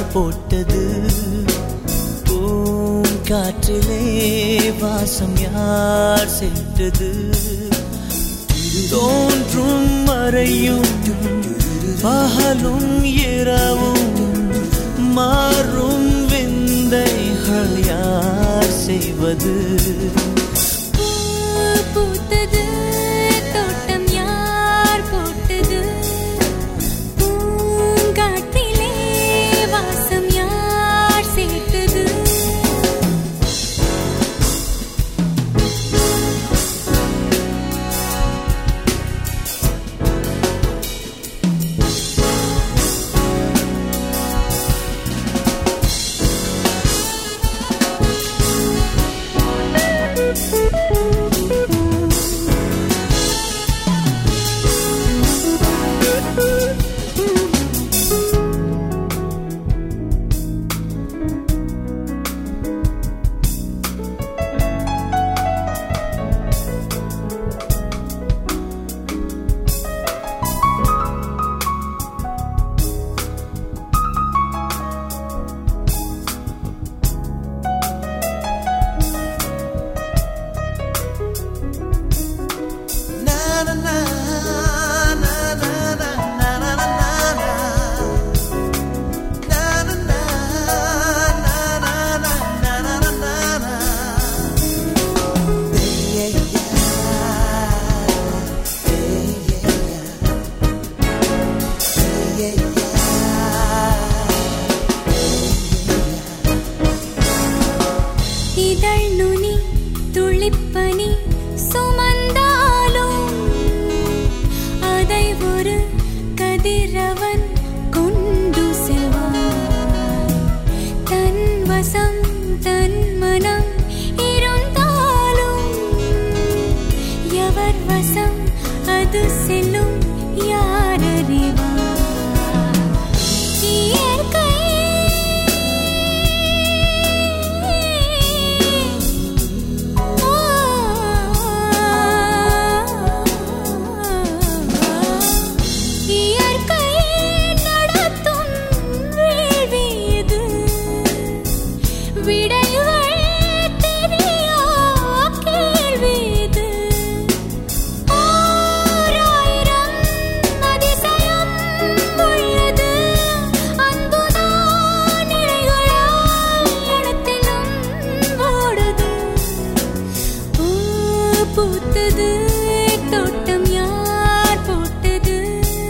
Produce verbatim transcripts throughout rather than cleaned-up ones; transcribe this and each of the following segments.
போட்டது பூங்காற்றிலே வாசம் யார் சேர்த்தது தோன்றும் மறையும் பகலும் இரவும் மாறும் விந்தைகள் யார் செய்வது பூத்தது தோட்டம் யார் போட்டது பூங்காட்டிலே வாசம் யார் சேர்த்தது இதழ் நுனி துளிப்பனி சுமந்தாலும் அதை ஒரு கதிரவன் கொண்டு செல்வான் தன் வசம் தன் மனம் இருந்தாலும் எவர் வசம் அது செல்லும் யார் அறிவார் இயற்கை பூத்தது தோட்டம் யார் போட்டது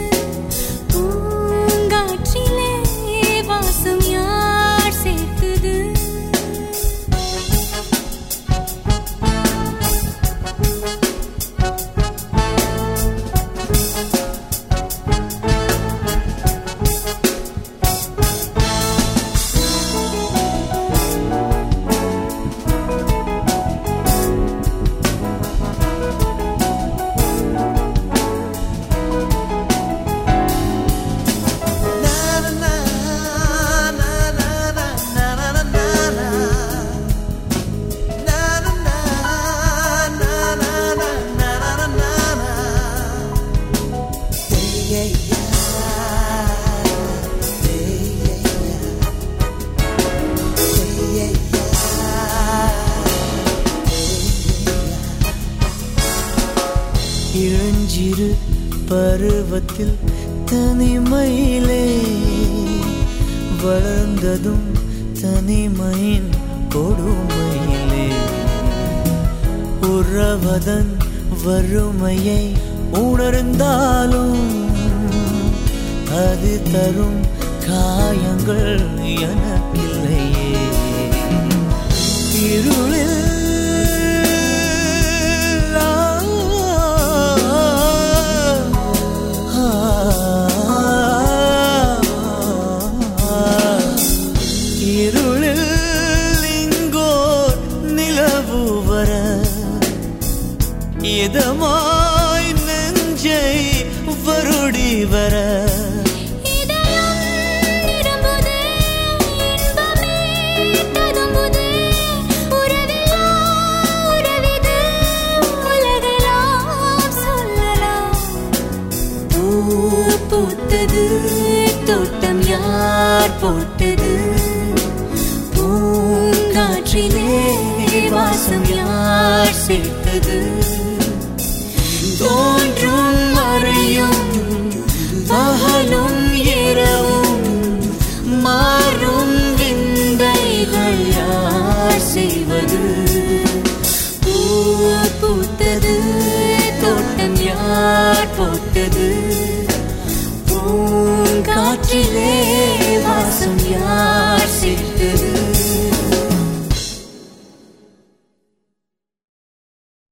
பூங்காற்றிலே வாசம் யார் சேர்த்தது இளஞ்சிறு பருவத்தில் தனிமையிலே வளர்ந்ததும் தனிமையின் கொடுமையிலே உறவதன் வறுமையை உணர்ந்தாலும் அது தரும் காயங்கள் எனக்கில்லையே இருளில் இதமாய் நெஞ்சை வருடி வர பூத்தது தோட்டம் யார் போட்டது காற்றிலே வாசம் யார் சேர்த்தது தோன்றும் மறையும் பகலும் இரவும் மாறும் விந்தைகள் யார் செய்வது பூ பூத்தது